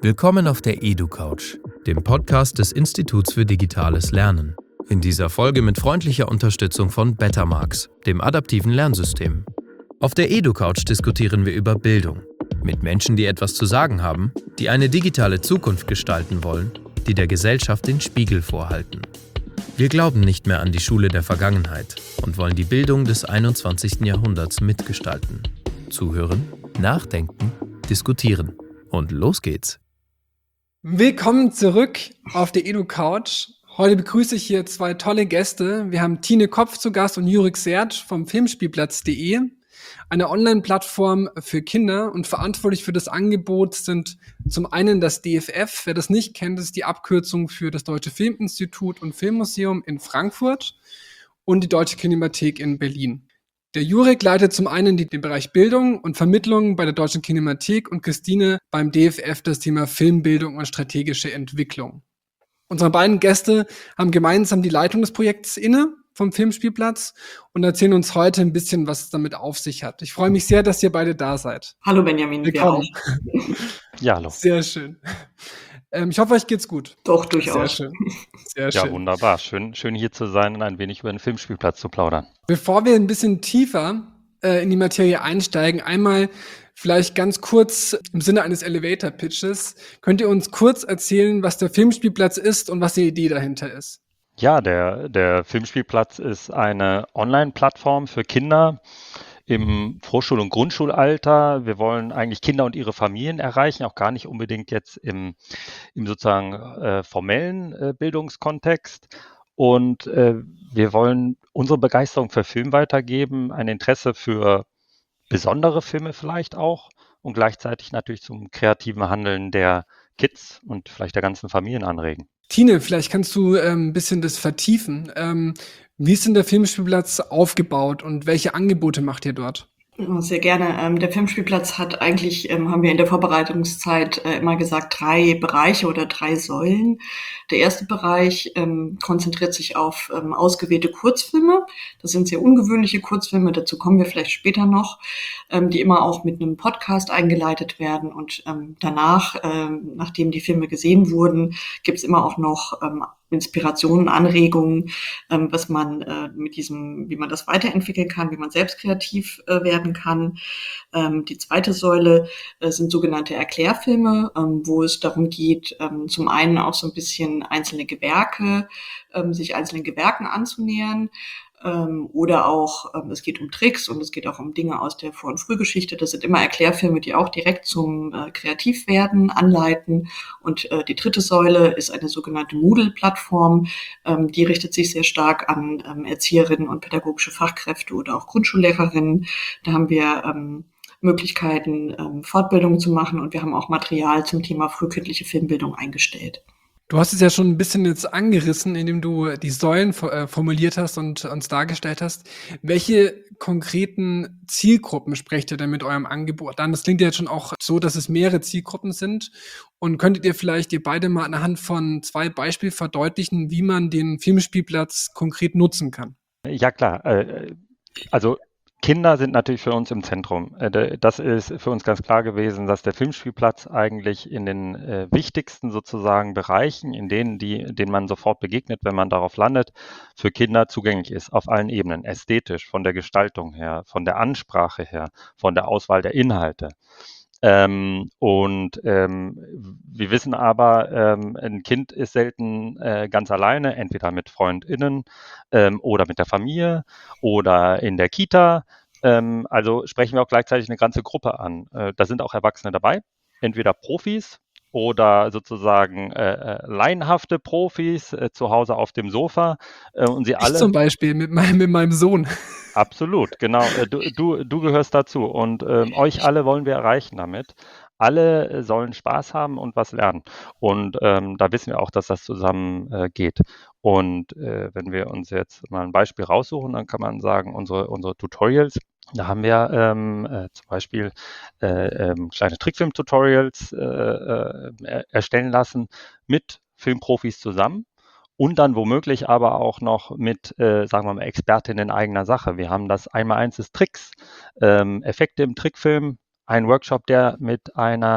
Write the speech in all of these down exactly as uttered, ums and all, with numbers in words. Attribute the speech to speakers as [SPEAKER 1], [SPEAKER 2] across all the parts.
[SPEAKER 1] Willkommen auf der EduCouch, dem Podcast des Instituts für digitales Lernen. In dieser Folge mit freundlicher Unterstützung von Bettermarks, dem adaptiven Lernsystem. Auf der EduCouch diskutieren wir über Bildung. Mit Menschen, die etwas zu sagen haben, die eine digitale Zukunft gestalten wollen, die der Gesellschaft den Spiegel vorhalten. Wir glauben nicht mehr an die Schule der Vergangenheit und wollen die Bildung des einundzwanzigsten Jahrhunderts mitgestalten. Zuhören, nachdenken, diskutieren. Und los geht's.
[SPEAKER 2] Willkommen zurück auf der EduCouch. Heute begrüße ich hier zwei tolle Gäste. Wir haben Tine Kopf zu Gast und Jurek Sert vom Filmspielplatz punkt de, eine Online-Plattform für Kinder, und verantwortlich für das Angebot sind zum einen das D F F. Wer das nicht kennt, das ist die Abkürzung für das Deutsche Filminstitut und Filmmuseum in Frankfurt und die Deutsche Kinemathek in Berlin. Der Jurek leitet zum einen die, den Bereich Bildung und Vermittlung bei der Deutschen Kinemathek und Christine beim D F F das Thema Filmbildung und strategische Entwicklung. Unsere beiden Gäste haben gemeinsam die Leitung des Projekts inne vom Filmspielplatz und erzählen uns heute ein bisschen, was es damit auf sich hat. Ich freue mich sehr, dass ihr beide da seid.
[SPEAKER 3] Hallo Benjamin.
[SPEAKER 2] Willkommen.
[SPEAKER 4] Ja, hallo.
[SPEAKER 2] Sehr schön. Ähm, ich hoffe, euch geht's gut.
[SPEAKER 3] Doch, durchaus.
[SPEAKER 2] Sehr schön. Sehr
[SPEAKER 4] Ja,
[SPEAKER 2] schön.
[SPEAKER 4] wunderbar. Schön, schön hier zu sein und ein wenig über den Filmspielplatz zu plaudern.
[SPEAKER 2] Bevor wir ein bisschen tiefer äh, in die Materie einsteigen, einmal vielleicht ganz kurz im Sinne eines Elevator-Pitches, könnt ihr uns kurz erzählen, was der Filmspielplatz ist und was die Idee dahinter ist?
[SPEAKER 4] Ja, der, der Filmspielplatz ist eine Online-Plattform für Kinder im Vorschul- und Grundschulalter. Wir wollen eigentlich Kinder und ihre Familien erreichen, auch gar nicht unbedingt jetzt im, im sozusagen äh, formellen äh, Bildungskontext. Und äh, wir wollen unsere Begeisterung für Film weitergeben, ein Interesse für besondere Filme vielleicht auch und gleichzeitig natürlich zum kreativen Handeln der Kids und vielleicht der ganzen Familien anregen.
[SPEAKER 2] Tine, vielleicht kannst du ähm, ein bisschen das vertiefen. Ähm, wie ist denn der Filmspielplatz aufgebaut und welche Angebote macht ihr dort?
[SPEAKER 3] Sehr gerne. Ähm, der Filmspielplatz hat eigentlich, ähm, haben wir in der Vorbereitungszeit äh, immer gesagt, drei Bereiche oder drei Säulen. Der erste Bereich ähm, konzentriert sich auf ähm, ausgewählte Kurzfilme. Das sind sehr ungewöhnliche Kurzfilme, dazu kommen wir vielleicht später noch, ähm, die immer auch mit einem Podcast eingeleitet werden. Und ähm, danach, ähm, nachdem die Filme gesehen wurden, gibt's immer auch noch ähm, Inspirationen, Anregungen, ähm, was man äh, mit diesem, wie man das weiterentwickeln kann, wie man selbst kreativ äh, werden kann. Ähm, die zweite Säule äh, sind sogenannte Erklärfilme, ähm, wo es darum geht, ähm, zum einen auch so ein bisschen einzelne Gewerke, ähm, sich einzelnen Gewerken anzunähern. Ähm, oder auch, ähm, es geht um Tricks und es geht auch um Dinge aus der Vor- und Frühgeschichte. Das sind immer Erklärfilme, die auch direkt zum äh, Kreativwerden anleiten. Und äh, die dritte Säule ist eine sogenannte Moodle-Plattform. Ähm, die richtet sich sehr stark an ähm, Erzieherinnen und pädagogische Fachkräfte oder auch Grundschullehrerinnen. Da haben wir ähm, Möglichkeiten, ähm, Fortbildungen zu machen, und wir haben auch Material zum Thema frühkindliche Filmbildung eingestellt.
[SPEAKER 2] Du hast es ja schon ein bisschen jetzt angerissen, indem du die Säulen äh, formuliert hast und uns dargestellt hast. Welche konkreten Zielgruppen sprecht ihr denn mit eurem Angebot an? Das klingt ja jetzt schon auch so, dass es mehrere Zielgruppen sind. Und könntet ihr vielleicht ihr beide mal anhand von zwei Beispielen verdeutlichen, wie man den Filmspielplatz konkret nutzen kann?
[SPEAKER 4] Ja, klar. Äh, also Kinder sind natürlich für uns im Zentrum. Äh, Das ist für uns ganz klar gewesen, dass der Filmspielplatz eigentlich in den äh, wichtigsten sozusagen Bereichen, in denen, die, denen man sofort begegnet, wenn man darauf landet, für Kinder zugänglich ist, auf allen Ebenen, ästhetisch, von der Gestaltung her, von der Ansprache her, von der Auswahl der Inhalte. Ähm, und ähm, wir wissen aber, ähm, ein Kind ist selten äh, ganz alleine, entweder mit FreundInnen ähm, oder mit der Familie oder in der Kita. Ähm, also sprechen wir auch gleichzeitig eine ganze Gruppe an. Äh, da sind auch Erwachsene dabei, entweder Profis oder sozusagen äh, äh, laienhafte Profis äh, zu Hause auf dem Sofa. Äh, und sie
[SPEAKER 2] Ich
[SPEAKER 4] alle
[SPEAKER 2] zum Beispiel mit meinem, mit meinem Sohn.
[SPEAKER 4] Absolut, genau. Äh, Du, du, du gehörst dazu und ähm, euch alle wollen wir erreichen damit. Alle äh, sollen Spaß haben und was lernen. Und ähm, da wissen wir auch, dass das zusammen äh, geht. Und äh, wenn wir uns jetzt mal ein Beispiel raussuchen, dann kann man sagen, unsere, unsere Tutorials, da haben wir ähm, äh, zum Beispiel äh, ähm, kleine Trickfilm-Tutorials äh, äh, er- erstellen lassen mit Filmprofis zusammen. Und dann womöglich aber auch noch mit, äh, sagen wir mal, Expertinnen eigener Sache. Wir haben das Einmaleins des Tricks, ähm, Effekte im Trickfilm, ein Workshop, der mit einer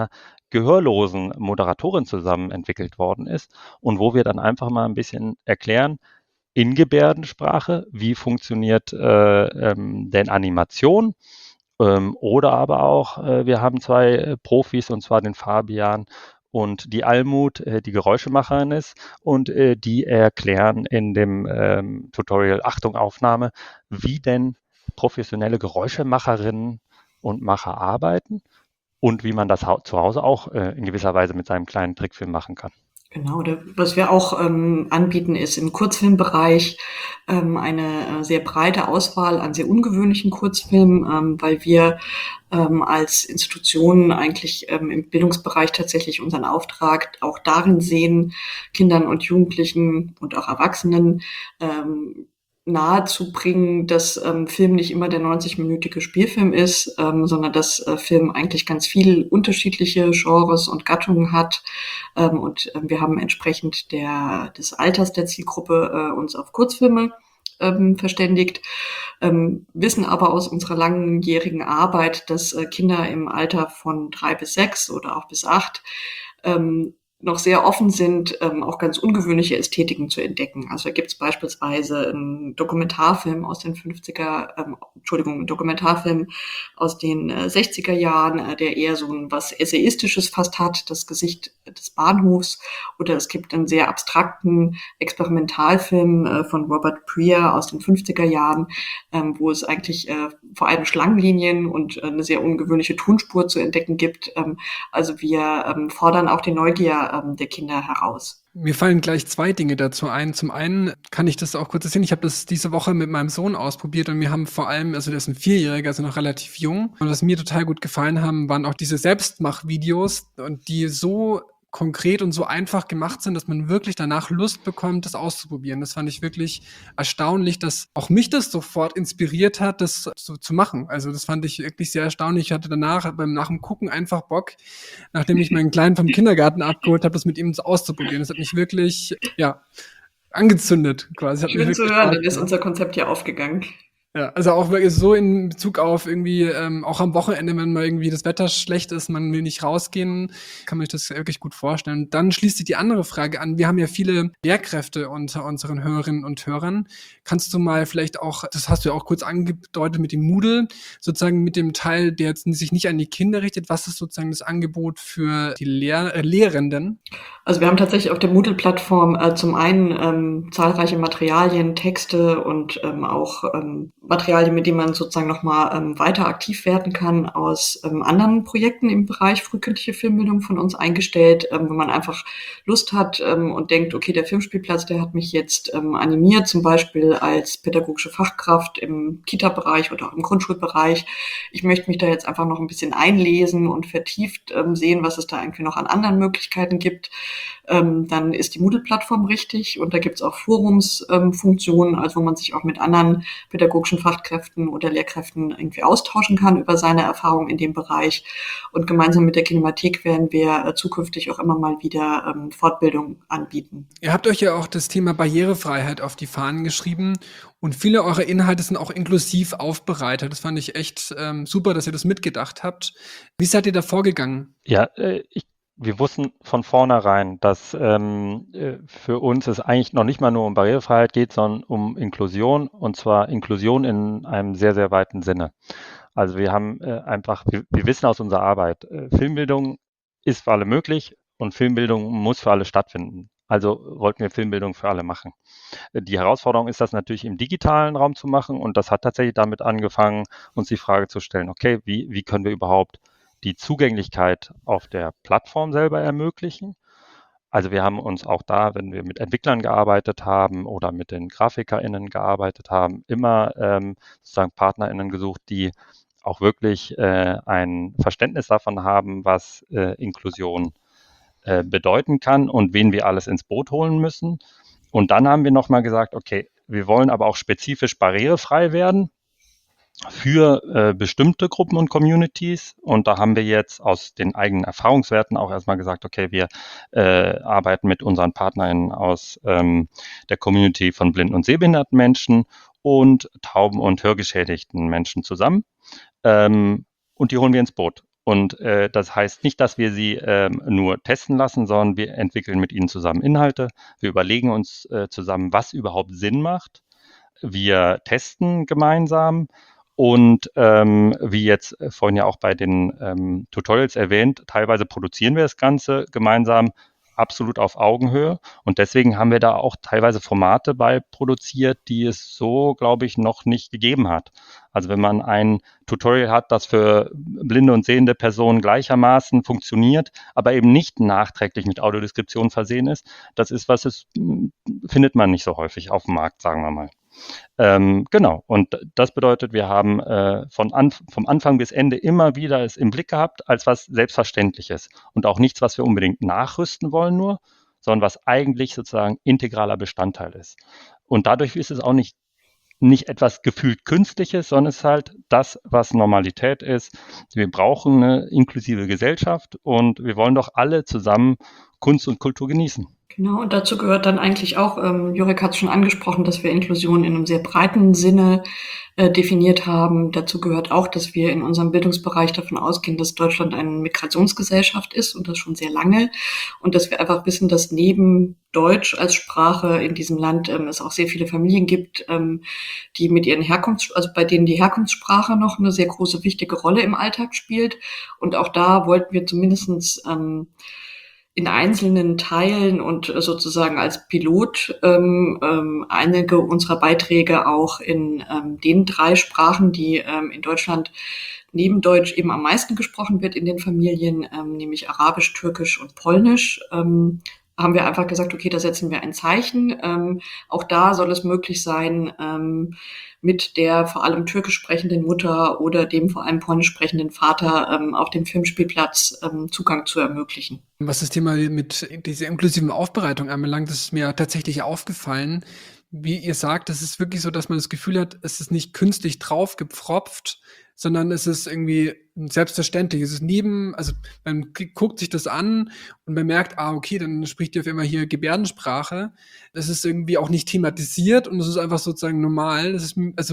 [SPEAKER 4] gehörlosen Moderatorin zusammen entwickelt worden ist und wo wir dann einfach mal ein bisschen erklären, in Gebärdensprache, wie funktioniert äh, ähm, denn Animation, ähm, oder aber auch, äh, wir haben zwei äh, Profis, und zwar den Fabian und die Almut, äh, die Geräuschemacherin ist, und äh, die erklären in dem ähm, Tutorial, Achtung, Aufnahme, wie denn professionelle Geräuschemacherinnen und Macher arbeiten und wie man das hau- zu Hause auch äh, in gewisser Weise mit seinem kleinen Trickfilm machen kann.
[SPEAKER 3] Genau, da, was wir auch ähm, anbieten, ist im Kurzfilmbereich ähm, eine äh, sehr breite Auswahl an sehr ungewöhnlichen Kurzfilmen, ähm, weil wir ähm, als Institution eigentlich ähm, im Bildungsbereich tatsächlich unseren Auftrag auch darin sehen, Kindern und Jugendlichen und auch Erwachsenen ähm, nahezubringen, dass ähm, Film nicht immer der neunzig-minütige Spielfilm ist, ähm, sondern dass äh, Film eigentlich ganz viel unterschiedliche Genres und Gattungen hat. Ähm, und ähm, wir haben entsprechend der, des Alters der Zielgruppe äh, uns auf Kurzfilme ähm, verständigt, ähm, wissen aber aus unserer langjährigen Arbeit, dass äh, Kinder im Alter von drei bis sechs oder auch bis acht ähm, noch sehr offen sind, ähm, auch ganz ungewöhnliche Ästhetiken zu entdecken. Also da gibt es beispielsweise einen Dokumentarfilm aus den fünfziger, ähm, Entschuldigung, einen Dokumentarfilm aus den äh, sechziger Jahren, äh, der eher so ein was Essayistisches fast hat, das Gesicht des Bahnhofs. Oder es gibt einen sehr abstrakten Experimentalfilm äh, von Robert Prier aus den fünfziger Jahren, ähm, wo es eigentlich äh, vor allem Schlangenlinien und äh, eine sehr ungewöhnliche Tonspur zu entdecken gibt. Ähm, also wir ähm, fordern auch die Neugier ähm, der Kinder heraus.
[SPEAKER 2] Mir fallen gleich zwei Dinge dazu ein. Zum einen kann ich das auch kurz erzählen. Ich habe das diese Woche mit meinem Sohn ausprobiert und mir haben vor allem, also der ist ein Vierjähriger, also noch relativ jung. Und was mir total gut gefallen haben, waren auch diese Selbstmachvideos, und die so konkret und so einfach gemacht sind, dass man wirklich danach Lust bekommt, das auszuprobieren. Das fand ich wirklich erstaunlich, dass auch mich das sofort inspiriert hat, das so zu machen. Also das fand ich wirklich sehr erstaunlich. Ich hatte danach beim nach dem Gucken einfach Bock, nachdem ich meinen Kleinen vom Kindergarten abgeholt habe, das mit ihm so auszuprobieren. Das hat mich wirklich, ja, angezündet quasi. Das hat mich
[SPEAKER 3] Schön zu
[SPEAKER 2] wirklich
[SPEAKER 3] hören,
[SPEAKER 2] Spaß
[SPEAKER 3] dann ist
[SPEAKER 2] gemacht.
[SPEAKER 3] unser Konzept ja aufgegangen.
[SPEAKER 2] Ja, also auch wirklich so in Bezug auf irgendwie, ähm, auch am Wochenende, wenn mal irgendwie das Wetter schlecht ist, man will nicht rausgehen, kann man sich das wirklich gut vorstellen. Dann schließt sich die andere Frage an. Wir haben ja viele Lehrkräfte unter unseren Hörerinnen und Hörern. Kannst du mal vielleicht auch, das hast du ja auch kurz angedeutet mit dem Moodle, sozusagen mit dem Teil, der jetzt sich nicht an die Kinder richtet, was ist sozusagen das Angebot für die Lehr- äh, Lehrenden?
[SPEAKER 3] Also wir haben tatsächlich auf der Moodle-Plattform äh, zum einen ähm, zahlreiche Materialien, Texte und ähm, auch ähm, Materialien, mit denen man sozusagen nochmal ähm, weiter aktiv werden kann, aus ähm, anderen Projekten im Bereich frühkindliche Filmbildung von uns eingestellt, ähm, wo man einfach Lust hat ähm, und denkt, okay, der Filmspielplatz, der hat mich jetzt ähm, animiert, zum Beispiel als pädagogische Fachkraft im Kita-Bereich oder auch im Grundschulbereich. Ich möchte mich da jetzt einfach noch ein bisschen einlesen und vertieft ähm, sehen, was es da irgendwie noch an anderen Möglichkeiten gibt. Ähm, dann ist die Moodle-Plattform richtig, und da gibt es auch Forumsfunktionen, ähm, also wo man sich auch mit anderen pädagogischen Fachkräften oder Lehrkräften irgendwie austauschen kann über seine Erfahrungen in dem Bereich. Und gemeinsam mit der Kinemathek werden wir äh, zukünftig auch immer mal wieder ähm, Fortbildung anbieten.
[SPEAKER 2] Ihr habt euch ja auch das Thema Barrierefreiheit auf die Fahnen geschrieben, und viele eurer Inhalte sind auch inklusiv aufbereitet. Das fand ich echt ähm, super, dass ihr das mitgedacht habt. Wie seid ihr da vorgegangen?
[SPEAKER 4] Ja, äh, ich, wir wussten von vornherein, dass ähm, äh, für uns es eigentlich noch nicht mal nur um Barrierefreiheit geht, sondern um Inklusion, und zwar Inklusion in einem sehr, sehr weiten Sinne. Also wir haben äh, einfach, wir, wir wissen aus unserer Arbeit, äh, Filmbildung ist für alle möglich und Filmbildung muss für alle stattfinden. Also wollten wir Filmbildung für alle machen. Äh, Die Herausforderung ist, das natürlich im digitalen Raum zu machen, und das hat tatsächlich damit angefangen, uns die Frage zu stellen, okay, wie, wie können wir überhaupt die Zugänglichkeit auf der Plattform selber ermöglichen? Also wir haben uns auch da, wenn wir mit Entwicklern gearbeitet haben oder mit den GrafikerInnen gearbeitet haben, immer ähm, sozusagen PartnerInnen gesucht, die auch wirklich äh, ein Verständnis davon haben, was äh, Inklusion äh, bedeuten kann und wen wir alles ins Boot holen müssen. Und dann haben wir nochmal gesagt, okay, wir wollen aber auch spezifisch barrierefrei werden für äh, bestimmte Gruppen und Communities. Und da haben wir jetzt aus den eigenen Erfahrungswerten auch erstmal gesagt, okay, wir äh, arbeiten mit unseren PartnerInnen aus ähm, der Community von blinden und sehbehinderten Menschen und tauben und hörgeschädigten Menschen zusammen. Ähm, und die holen wir ins Boot. Und äh, das heißt nicht, dass wir sie ähm, nur testen lassen, sondern wir entwickeln mit ihnen zusammen Inhalte. Wir überlegen uns äh, zusammen, was überhaupt Sinn macht. Wir testen gemeinsam und ähm, wie jetzt vorhin ja auch bei den ähm, Tutorials erwähnt, teilweise produzieren wir das Ganze gemeinsam absolut auf Augenhöhe und deswegen haben wir da auch teilweise Formate bei produziert, die es so, glaube ich, noch nicht gegeben hat. Also wenn man ein Tutorial hat, das für blinde und sehende Personen gleichermaßen funktioniert, aber eben nicht nachträglich mit Audiodeskription versehen ist, das ist was, es findet man nicht so häufig auf dem Markt, sagen wir mal. Ähm, genau, und das bedeutet, wir haben äh, von an, vom Anfang bis Ende immer wieder es im Blick gehabt, als was Selbstverständliches und auch nichts, was wir unbedingt nachrüsten wollen nur, sondern was eigentlich sozusagen integraler Bestandteil ist. Und dadurch ist es auch nicht, nicht etwas gefühlt Künstliches, sondern es ist halt das, was Normalität ist. Wir brauchen eine inklusive Gesellschaft und wir wollen doch alle zusammen Kunst und Kultur genießen.
[SPEAKER 3] Genau, und dazu gehört dann eigentlich auch, ähm, Jurek hat es schon angesprochen, dass wir Inklusion in einem sehr breiten Sinne äh, definiert haben. Dazu gehört auch, dass wir in unserem Bildungsbereich davon ausgehen, dass Deutschland eine Migrationsgesellschaft ist und das schon sehr lange. Und dass wir einfach wissen, dass neben Deutsch als Sprache in diesem Land ähm, es auch sehr viele Familien gibt, ähm, die mit ihren Herkunfts-, also bei denen die Herkunftssprache noch eine sehr große, wichtige Rolle im Alltag spielt. Und auch da wollten wir zumindestens ähm, in einzelnen Teilen und sozusagen als Pilot ähm, ähm, einige unserer Beiträge auch in ähm, den drei Sprachen, die ähm, in Deutschland neben Deutsch eben am meisten gesprochen wird in den Familien, ähm, nämlich Arabisch, Türkisch und Polnisch, ähm, haben wir einfach gesagt, okay, da setzen wir ein Zeichen. Ähm, auch da soll es möglich sein, ähm, mit der vor allem türkisch sprechenden Mutter oder dem vor allem polnisch sprechenden Vater ähm, auf dem Filmspielplatz ähm, Zugang zu ermöglichen.
[SPEAKER 2] Was das Thema mit dieser inklusiven Aufbereitung anbelangt, das ist mir tatsächlich aufgefallen. Wie ihr sagt, es ist wirklich so, dass man das Gefühl hat, es ist nicht künstlich draufgepfropft, sondern es ist irgendwie selbstverständlich. Es ist neben, also man guckt sich das an und man merkt, ah, okay, dann spricht ihr auf einmal hier Gebärdensprache. Das ist irgendwie auch nicht thematisiert und es ist einfach sozusagen normal. Das ist, also,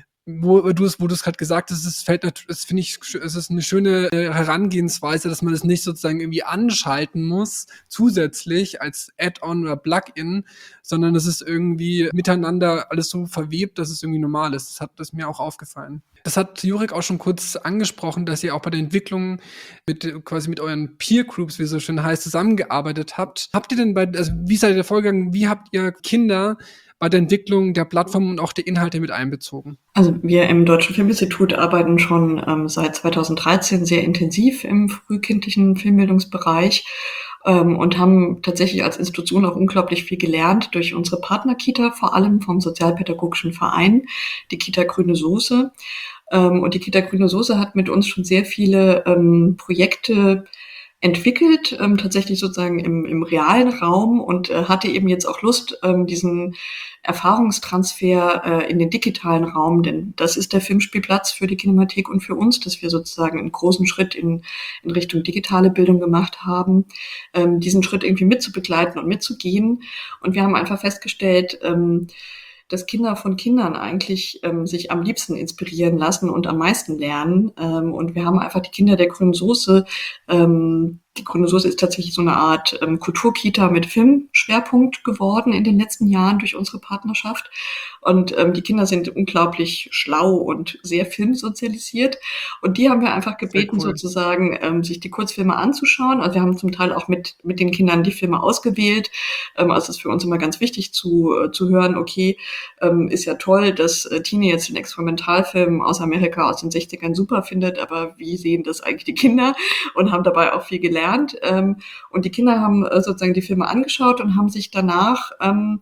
[SPEAKER 2] wo du es, wo du es gerade gesagt hast, es fällt natürlich, das finde ich, es ist eine schöne Herangehensweise, dass man das nicht sozusagen irgendwie anschalten muss, zusätzlich als Add-on oder Plugin, sondern es ist irgendwie miteinander alles so verwebt, dass es irgendwie normal ist. Das hat das mir auch aufgefallen. Das hat Jurek auch schon kurz angesprochen, dass ihr auch bei der Entwicklung mit quasi mit euren Peer Groups, wie es so schön heißt, zusammengearbeitet habt. Habt ihr denn bei, also wie seid ihr vorgegangen, wie habt ihr Kinder bei der Entwicklung der Plattform und auch der Inhalte mit einbezogen?
[SPEAKER 3] Also wir im Deutschen Filminstitut arbeiten schon ähm, seit zweitausenddreizehn sehr intensiv im frühkindlichen Filmbildungsbereich ähm, und haben tatsächlich als Institution auch unglaublich viel gelernt durch unsere Partnerkita, vor allem vom Sozialpädagogischen Verein, die Kita Grüne Soße. Ähm, und die Kita Grüne Soße hat mit uns schon sehr viele ähm, Projekte entwickelt, ähm, tatsächlich sozusagen im, im realen Raum und äh, hatte eben jetzt auch Lust, ähm, diesen Erfahrungstransfer äh, in den digitalen Raum, denn das ist der Filmspielplatz für die Kinemathek und für uns, dass wir sozusagen einen großen Schritt in, in Richtung digitale Bildung gemacht haben, ähm, diesen Schritt irgendwie mitzubegleiten und mitzugehen. Und wir haben einfach festgestellt, ähm, dass Kinder von Kindern eigentlich ähm, sich am liebsten inspirieren lassen und am meisten lernen. Ähm, und wir haben einfach die Kinder der Grünen Soße. Ähm, die Grüne Soße ist tatsächlich so eine Art ähm, Kulturkita mit Filmschwerpunkt geworden in den letzten Jahren durch unsere Partnerschaft. Und ähm, die Kinder sind unglaublich schlau und sehr filmsozialisiert. Und die haben wir einfach gebeten, cool. sozusagen, ähm, sich die Kurzfilme anzuschauen. Also wir haben zum Teil auch mit mit den Kindern die Filme ausgewählt. Ähm, also es ist für uns immer ganz wichtig zu äh, zu hören, okay, ähm, ist ja toll, dass äh, Tine jetzt den Experimentalfilm aus Amerika aus den sechzigern super findet, aber wie sehen das eigentlich die Kinder? Und haben dabei auch viel gelernt. Ähm, und die Kinder haben äh, sozusagen die Filme angeschaut und haben sich danach ähm,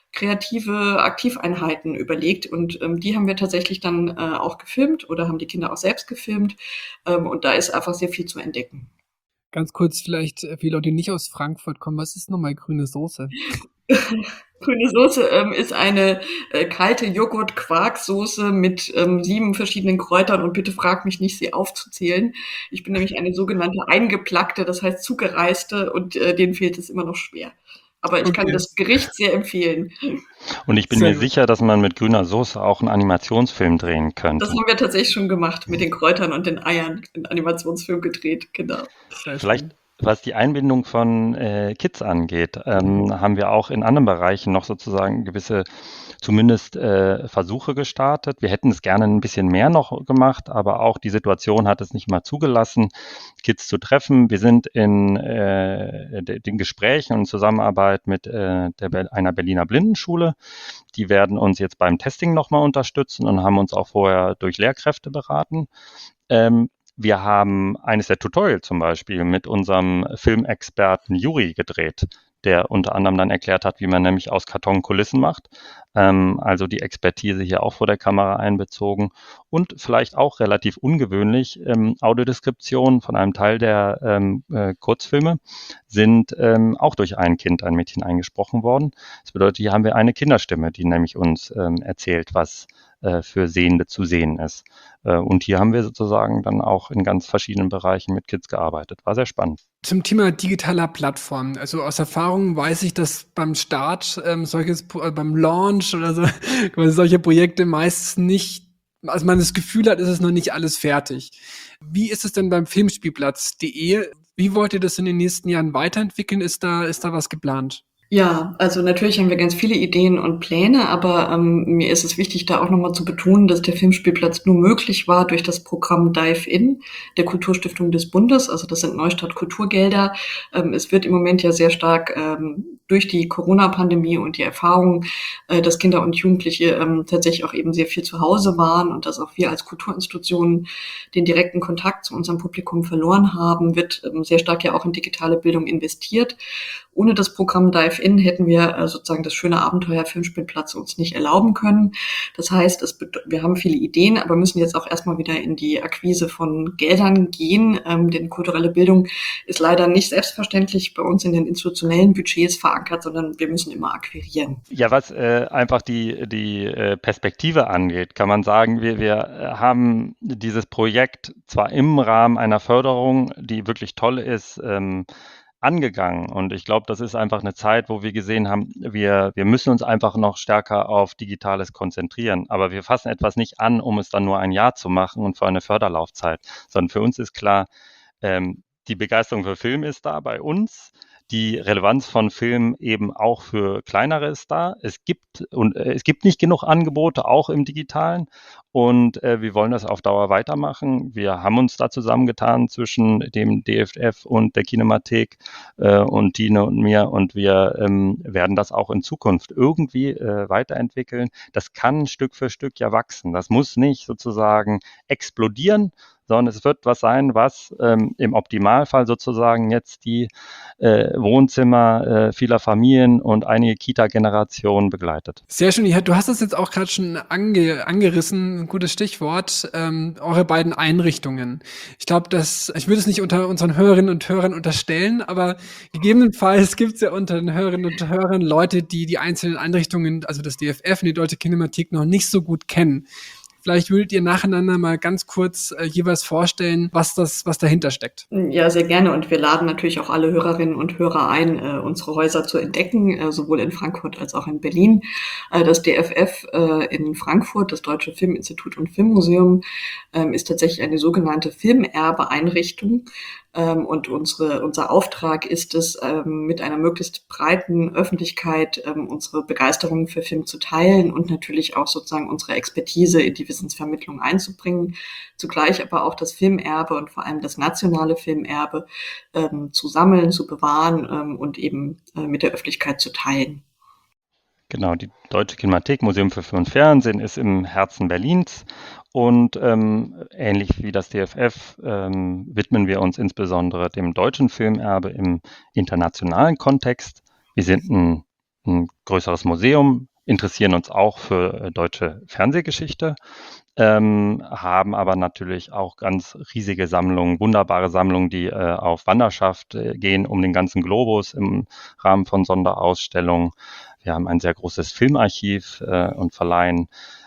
[SPEAKER 3] kreative Aktiveinheiten überlegt und ähm, die haben wir tatsächlich dann äh, auch gefilmt oder haben die Kinder auch selbst gefilmt ähm, und da ist einfach sehr viel zu entdecken.
[SPEAKER 2] Ganz kurz vielleicht für die Leute, die nicht aus Frankfurt kommen, was ist nochmal grüne Soße?
[SPEAKER 3] Grüne Soße ähm, ist eine äh, kalte Joghurt-Quarksoße mit ähm, sieben verschiedenen Kräutern und bitte frag mich nicht, sie aufzuzählen. Ich bin nämlich eine sogenannte Eingeplackte, das heißt Zugereiste und äh, denen fehlt es immer noch schwer. Aber ich kann
[SPEAKER 2] Okay.
[SPEAKER 3] das Gericht sehr empfehlen.
[SPEAKER 4] Und ich bin
[SPEAKER 2] Sehr
[SPEAKER 4] mir
[SPEAKER 2] gut.
[SPEAKER 4] sicher, dass man mit grüner Soße auch einen Animationsfilm drehen
[SPEAKER 3] Das
[SPEAKER 4] könnte.
[SPEAKER 3] haben wir tatsächlich schon gemacht, mit den Kräutern und den Eiern, einen Animationsfilm gedreht, genau.
[SPEAKER 2] Sehr
[SPEAKER 4] Vielleicht,
[SPEAKER 2] schön.
[SPEAKER 4] was die Einbindung von äh, Kids angeht, ähm, haben wir auch in anderen Bereichen noch sozusagen gewisse, zumindest äh, Versuche gestartet. Wir hätten es gerne ein bisschen mehr noch gemacht, aber auch die Situation hat es nicht mal zugelassen, Kids zu treffen. Wir sind in äh, de- den Gesprächen und Zusammenarbeit mit äh, der, Ber- einer Berliner Blindenschule. Die werden uns jetzt beim Testing nochmal unterstützen und haben uns auch vorher durch Lehrkräfte beraten. Ähm, wir haben eines der Tutorials zum Beispiel mit unserem Filmexperten Juri gedreht, der unter anderem dann erklärt hat, wie man nämlich aus Karton Kulissen macht. Ähm, also die Expertise hier auch vor der Kamera einbezogen und vielleicht auch relativ ungewöhnlich, ähm, Audiodeskription von einem Teil der ähm, äh, Kurzfilme sind ähm, auch durch ein Kind, ein Mädchen eingesprochen worden. Das bedeutet, hier haben wir eine Kinderstimme, die nämlich uns ähm, erzählt, was äh, für Sehende zu sehen ist. Äh, und hier haben wir sozusagen dann auch in ganz verschiedenen Bereichen mit Kids gearbeitet. War sehr spannend.
[SPEAKER 2] Zum Thema digitaler Plattformen. Also aus Erfahrung weiß ich, dass beim Start ähm, solches Pro- äh, beim Launch oder so quasi solche Projekte meistens nicht, also man das Gefühl hat, ist es noch nicht alles fertig. Wie ist es denn beim Filmspielplatz punkt de? Wie wollt ihr das in den nächsten Jahren weiterentwickeln? Ist da, ist da was geplant?
[SPEAKER 3] Ja, also natürlich haben wir ganz viele Ideen und Pläne, aber ähm, mir ist es wichtig, da auch nochmal zu betonen, dass der Filmspielplatz nur möglich war durch das Programm Dive In der Kulturstiftung des Bundes. Also das sind Neustadt Kulturgelder. Ähm, es wird im Moment ja sehr stark ähm, durch die Corona-Pandemie und die Erfahrung, äh, dass Kinder und Jugendliche ähm, tatsächlich auch eben sehr viel zu Hause waren und dass auch wir als Kulturinstitutionen den direkten Kontakt zu unserem Publikum verloren haben, wird ähm, sehr stark ja auch in digitale Bildung investiert. Ohne das Programm Dive In hätten wir äh, sozusagen das schöne Abenteuer Filmspielplatz uns nicht erlauben können. Das heißt, es wir haben viele Ideen, aber müssen jetzt auch erstmal wieder in die Akquise von Geldern gehen. Ähm, denn kulturelle Bildung ist leider nicht selbstverständlich bei uns in den institutionellen Budgets verankert, sondern wir müssen immer akquirieren.
[SPEAKER 4] Ja, was äh, einfach die, die äh, Perspektive angeht, kann man sagen, wir, wir äh, haben dieses Projekt zwar im Rahmen einer Förderung, die wirklich toll ist, ähm, angegangen. Und ich glaube, das ist einfach eine Zeit, wo wir gesehen haben, wir, wir müssen uns einfach noch stärker auf Digitales konzentrieren. Aber wir fassen etwas nicht an, um es dann nur ein Jahr zu machen und für eine Förderlaufzeit, sondern für uns ist klar, ähm, die Begeisterung für Film ist da bei uns. Die Relevanz von Film eben auch für kleinere ist da. Es gibt und äh, es gibt nicht genug Angebote, auch im Digitalen. Und äh, wir wollen das auf Dauer weitermachen. Wir haben uns da zusammengetan zwischen dem D F F und der Kinemathek äh, und Tine und mir. Und wir ähm, werden das auch in Zukunft irgendwie äh, weiterentwickeln. Das kann Stück für Stück ja wachsen. Das muss nicht sozusagen explodieren, sondern es wird was sein, was ähm, im Optimalfall sozusagen jetzt die äh, Wohnzimmer äh, vieler Familien und einige Kita-Generationen begleitet.
[SPEAKER 2] Sehr schön. Ja, du hast es jetzt auch gerade schon ange, angerissen, ein gutes Stichwort, ähm, eure beiden Einrichtungen. Ich glaube, dass, ich würde es nicht unter unseren Hörerinnen und Hörern unterstellen, aber gegebenenfalls gibt es ja unter den Hörerinnen und Hörern Leute, die die einzelnen Einrichtungen, also das D F F und die Deutsche Kinemathek noch nicht so gut kennen. Vielleicht würdet ihr nacheinander mal ganz kurz äh, jeweils vorstellen, was das, was dahinter steckt.
[SPEAKER 3] Ja, sehr gerne. Und wir laden natürlich auch alle Hörerinnen und Hörer ein, äh, unsere Häuser zu entdecken, äh, sowohl in Frankfurt als auch in Berlin. Äh, das D F F äh, in Frankfurt, das Deutsche Filminstitut und Filmmuseum, ähm, ist tatsächlich eine sogenannte Filmerbe-Einrichtung. Ähm, und unsere, unser Auftrag ist es, ähm, mit einer möglichst breiten Öffentlichkeit ähm, unsere Begeisterung für Film zu teilen und natürlich auch sozusagen unsere Expertise in die Wissensvermittlung einzubringen. Zugleich aber auch das Filmerbe und vor allem das nationale Filmerbe ähm, zu sammeln, zu bewahren ähm, und eben äh, mit der Öffentlichkeit zu teilen.
[SPEAKER 4] Genau, die Deutsche Kinemathek, Museum für Film und Fernsehen, ist im Herzen Berlins. Und ähm, ähnlich wie das D F F ähm, widmen wir uns insbesondere dem deutschen Filmerbe im internationalen Kontext. Wir sind ein, ein größeres Museum, interessieren uns auch für äh, deutsche Fernsehgeschichte, ähm, haben aber natürlich auch ganz riesige Sammlungen, wunderbare Sammlungen, die äh, auf Wanderschaft äh, gehen um den ganzen Globus im Rahmen von Sonderausstellungen. Wir haben ein sehr großes Filmarchiv äh, und verleihen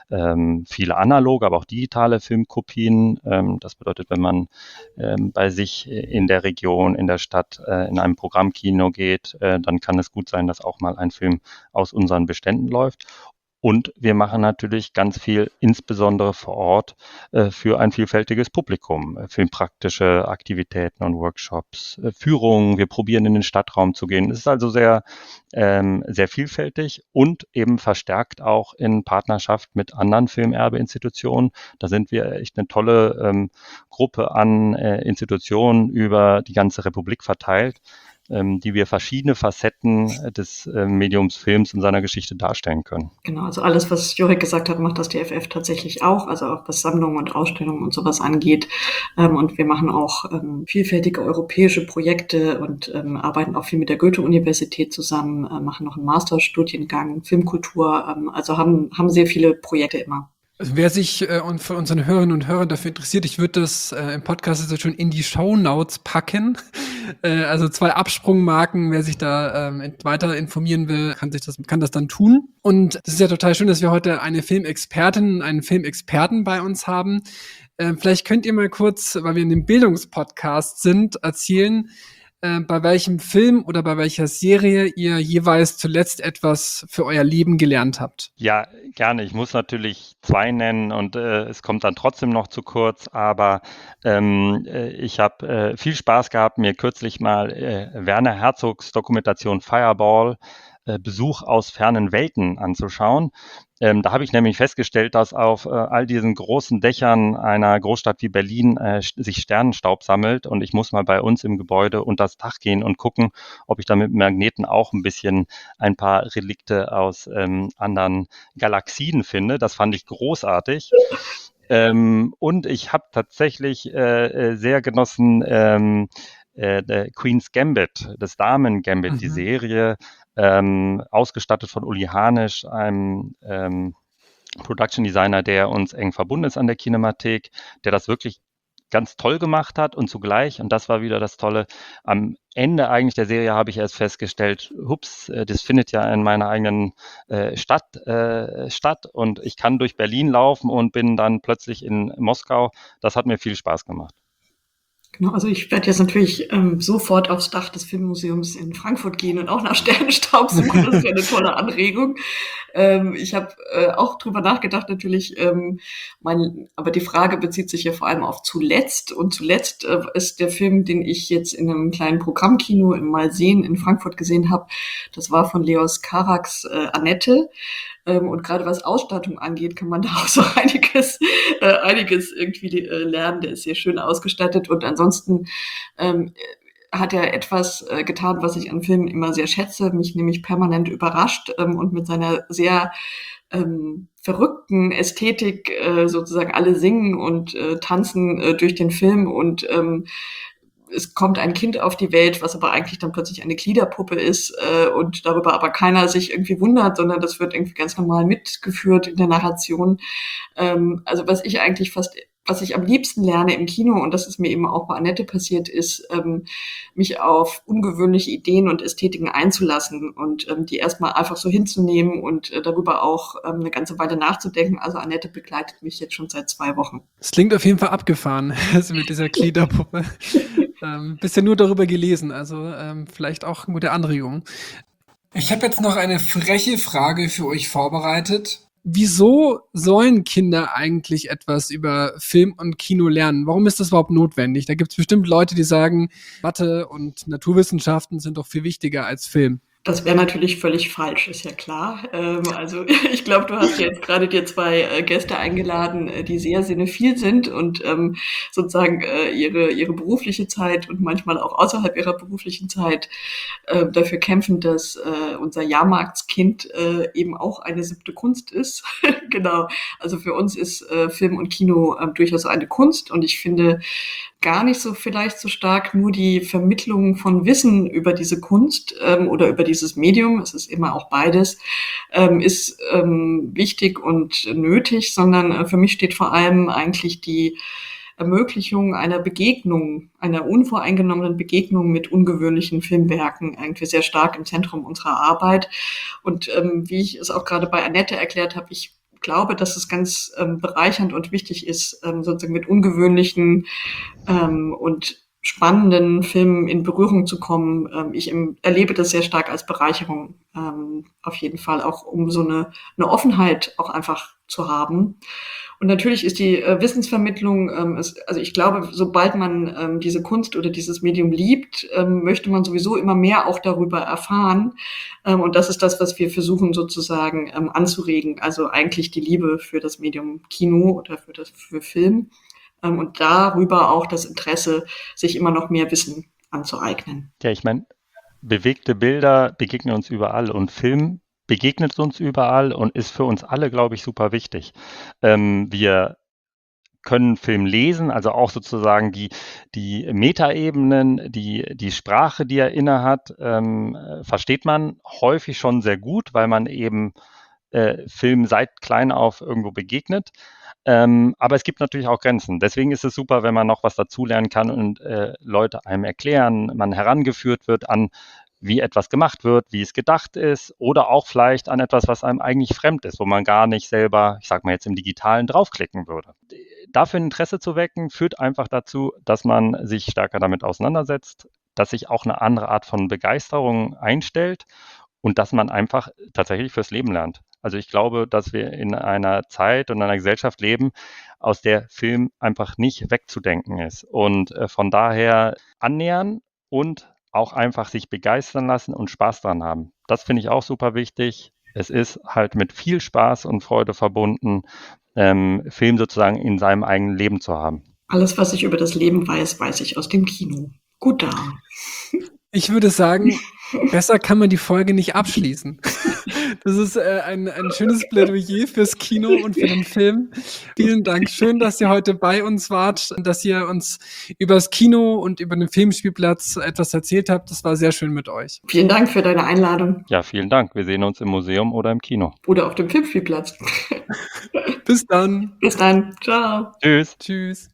[SPEAKER 4] ähm, viele analoge, aber auch digitale Filmkopien. Ähm, das bedeutet, wenn man ähm, bei sich in der Region, in der Stadt, äh, in einem Programmkino geht, äh, dann kann es gut sein, dass auch mal ein Film aus unseren Beständen läuft. Und wir machen natürlich ganz viel, insbesondere vor Ort, äh, für ein vielfältiges Publikum. Äh, filmpraktische Aktivitäten und Workshops, äh, Führungen. Wir probieren in den Stadtraum zu gehen. Es ist also sehr, ähm, sehr vielfältig und eben verstärkt auch in Partnerschaft mit anderen Filmerbeinstitutionen. Da sind wir echt eine tolle ähm, Gruppe an äh, Institutionen über die ganze Republik verteilt, ähm, die wir verschiedene Facetten des äh, Mediums Films und seiner Geschichte darstellen können.
[SPEAKER 3] Genau, also alles, was Jurek gesagt hat, macht das D F F tatsächlich auch, also auch was Sammlungen und Ausstellungen und sowas angeht. Ähm, und wir machen auch ähm, vielfältige europäische Projekte und ähm, arbeiten auch viel mit der Goethe-Universität zusammen, äh, machen noch einen Masterstudiengang Filmkultur, ähm, also haben, haben sehr viele Projekte immer.
[SPEAKER 2] Also wer sich äh, und von unseren Hörerinnen und Hörern dafür interessiert, ich würde das äh, im Podcast also schon in die Shownotes packen. äh, also zwei Absprungmarken, wer sich da ähm, weiter informieren will, kann sich das kann das dann tun. Und es ist ja total schön, dass wir heute eine Filmexpertin, einen Filmexperten bei uns haben. Äh, vielleicht könnt ihr mal kurz, weil wir in dem Bildungspodcast sind, erzählen, äh, bei welchem Film oder bei welcher Serie ihr jeweils zuletzt etwas für euer Leben gelernt habt.
[SPEAKER 4] Ja, gerne. Ich muss natürlich zwei nennen und äh, es kommt dann trotzdem noch zu kurz, aber ähm, äh, ich habe äh, viel Spaß gehabt, mir kürzlich mal äh, Werner Herzogs Dokumentation Fireball, äh, Besuch aus fernen Welten anzuschauen. Ähm, da habe ich nämlich festgestellt, dass auf äh, all diesen großen Dächern einer Großstadt wie Berlin äh, sich Sternenstaub sammelt und ich muss mal bei uns im Gebäude unter das Dach gehen und gucken, ob ich da mit Magneten auch ein bisschen ein paar Relikte aus ähm, anderen Galaxien finde. Das fand ich großartig. Ähm, und ich habe tatsächlich äh, sehr genossen ähm, äh, Queen's Gambit, das Damen-Gambit, mhm. die Serie, ähm, ausgestattet von Uli Hanisch, einem ähm, Production Designer, der uns eng verbunden ist an der Kinemathek, der das wirklich ganz toll gemacht hat und zugleich, und das war wieder das Tolle, am Ende eigentlich der Serie habe ich erst festgestellt, hups, das findet ja in meiner eigenen äh, Stadt äh, statt und ich kann durch Berlin laufen und bin dann plötzlich in Moskau. Das hat mir viel Spaß gemacht.
[SPEAKER 3] Genau, also ich werde jetzt natürlich ähm, sofort aufs Dach des Filmmuseums in Frankfurt gehen und auch nach Sternenstaub suchen. Das ist ja eine tolle Anregung. Ähm, ich habe äh, auch drüber nachgedacht natürlich, ähm, mein, aber die Frage bezieht sich ja vor allem auf zuletzt. Und zuletzt äh, ist der Film, den ich jetzt in einem kleinen Programmkino im Malsehen in Frankfurt gesehen habe, das war von Leos Carax äh, Annette. Ähm, und gerade was Ausstattung angeht, kann man da auch so einiges, äh, einiges irgendwie äh, lernen. Der ist sehr schön ausgestattet und ansonsten ähm, hat er etwas äh, getan, was ich an Filmen immer sehr schätze, mich nämlich permanent überrascht ähm, und mit seiner sehr ähm, verrückten Ästhetik äh, sozusagen alle singen und äh, tanzen äh, durch den Film und ähm, es kommt ein Kind auf die Welt, was aber eigentlich dann plötzlich eine Gliederpuppe ist äh, und darüber aber keiner sich irgendwie wundert, sondern das wird irgendwie ganz normal mitgeführt in der Narration. Ähm, also was ich eigentlich fast, was ich am liebsten lerne im Kino, und das ist mir eben auch bei Annette passiert, ist, ähm, mich auf ungewöhnliche Ideen und Ästhetiken einzulassen und ähm, die erstmal einfach so hinzunehmen und äh, darüber auch ähm, eine ganze Weile nachzudenken. Also Annette begleitet mich jetzt schon seit zwei Wochen.
[SPEAKER 2] Es klingt auf jeden Fall abgefahren, also mit dieser Gliederpuppe. ähm, bisher nur darüber gelesen, also ähm, vielleicht auch eine gute Anregung. Ich habe jetzt noch eine freche Frage für euch vorbereitet. Wieso sollen Kinder eigentlich etwas über Film und Kino lernen? Warum ist das überhaupt notwendig? Da gibt es bestimmt Leute, die sagen, Mathe und Naturwissenschaften sind doch viel wichtiger als Film.
[SPEAKER 3] Das wäre natürlich völlig falsch, ist ja klar. Ähm, also ich glaube, du hast jetzt gerade dir zwei äh, Gäste eingeladen, äh, die sehr cinephil sind und ähm, sozusagen äh, ihre ihre berufliche Zeit und manchmal auch außerhalb ihrer beruflichen Zeit äh, dafür kämpfen, dass äh, unser Jahrmarktskind äh, eben auch eine siebte Kunst ist. Genau. Also für uns ist äh, Film und Kino äh, durchaus eine Kunst und ich finde gar nicht so vielleicht so stark nur die Vermittlung von Wissen über diese Kunst ähm, oder über dieses Medium, es ist immer auch beides, ähm, ist ähm, wichtig und nötig, sondern äh, für mich steht vor allem eigentlich die Ermöglichung einer Begegnung, einer unvoreingenommenen Begegnung mit ungewöhnlichen Filmwerken irgendwie sehr stark im Zentrum unserer Arbeit. Und ähm, wie ich es auch gerade bei Annette erklärt habe, ich glaube, dass es ganz ähm, bereichernd und wichtig ist, ähm, sozusagen mit ungewöhnlichen ähm, und spannenden Filmen in Berührung zu kommen. Ähm, ich im, erlebe das sehr stark als Bereicherung, ähm, auf jeden Fall, auch um so eine, eine Offenheit auch einfach zu haben. Und natürlich ist die äh, Wissensvermittlung, ähm, es, also ich glaube, sobald man ähm, diese Kunst oder dieses Medium liebt, ähm, möchte man sowieso immer mehr auch darüber erfahren. Ähm, und das ist das, was wir versuchen sozusagen ähm, anzuregen. Also eigentlich die Liebe für das Medium Kino oder für das für Film. Ähm, und darüber auch das Interesse, sich immer noch mehr Wissen anzueignen.
[SPEAKER 4] Ja, ich meine, bewegte Bilder begegnen uns überall und Film begegnet uns überall und ist für uns alle, glaube ich, super wichtig. Ähm, wir können Film lesen, also auch sozusagen die, die Metaebenen, die, die Sprache, die er innehat, ähm, versteht man häufig schon sehr gut, weil man eben äh, Film seit klein auf irgendwo begegnet. Ähm, aber es gibt natürlich auch Grenzen. Deswegen ist es super, wenn man noch was dazulernen kann und äh, Leute einem erklären, man herangeführt wird an, wie etwas gemacht wird, wie es gedacht ist oder auch vielleicht an etwas, was einem eigentlich fremd ist, wo man gar nicht selber, ich sag mal jetzt im Digitalen, draufklicken würde. Dafür ein Interesse zu wecken, führt einfach dazu, dass man sich stärker damit auseinandersetzt, dass sich auch eine andere Art von Begeisterung einstellt und dass man einfach tatsächlich fürs Leben lernt. Also ich glaube, dass wir in einer Zeit und einer Gesellschaft leben, aus der Film einfach nicht wegzudenken ist. Und äh, von daher annähern und auch einfach sich begeistern lassen und Spaß dran haben. Das finde ich auch super wichtig. Es ist halt mit viel Spaß und Freude verbunden, ähm, Film sozusagen in seinem eigenen Leben zu haben.
[SPEAKER 3] Alles, was ich über das Leben weiß, weiß ich aus dem Kino. Gut da.
[SPEAKER 2] Ich würde sagen, besser kann man die Folge nicht abschließen. Das ist äh, ein, ein schönes Plädoyer fürs Kino und für den Film. Vielen Dank. Schön, dass ihr heute bei uns wart, dass ihr uns über das Kino und über den Filmspielplatz etwas erzählt habt. Das war sehr schön mit euch.
[SPEAKER 3] Vielen Dank für deine Einladung.
[SPEAKER 4] Ja, vielen Dank. Wir sehen uns im Museum oder im Kino.
[SPEAKER 3] Oder auf dem Filmspielplatz.
[SPEAKER 2] Bis dann.
[SPEAKER 3] Bis dann. Ciao.
[SPEAKER 4] Tschüss.
[SPEAKER 2] Tschüss.